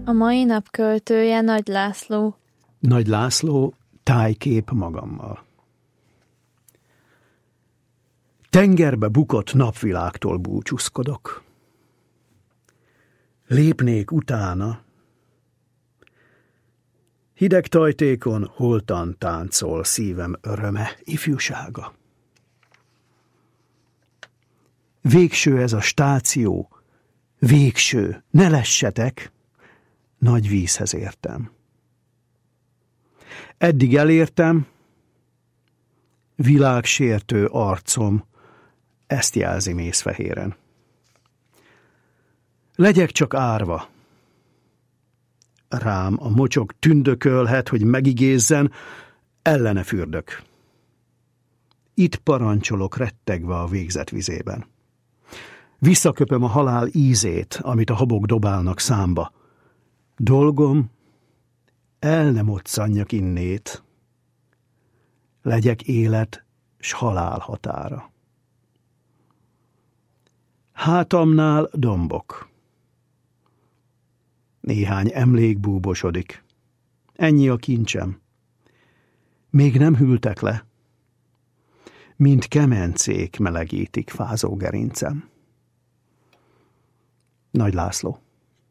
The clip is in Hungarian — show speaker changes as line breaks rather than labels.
A mai nap költője Nagy László.
Nagy László, tájkép magammal. Tengerbe bukott napvilágtól búcsúzkodok. Lépnék utána. Hideg tajtékon holtan táncol szívem öröme, ifjúsága. Végső ez a stáció, végső, ne lessetek, nagy vízhez értem. Eddig elértem, világsértő arcom, ezt jelzi mészfehéren. Legyek csak árva. Rám a mocsok tündökölhet, hogy megigézzen, ellene fürdök. Itt parancsolok rettegve a végzet vizében. Visszaköpöm a halál ízét, amit a habok dobálnak számba. Dolgom, el nem moccanjak innét. Legyek élet s halál határa. Hátamnál dombok. Néhány emlék búbosodik. Ennyi a kincsem. Még nem hűltek le. Mint kemencék melegítik fázó gerincem. Nagy László.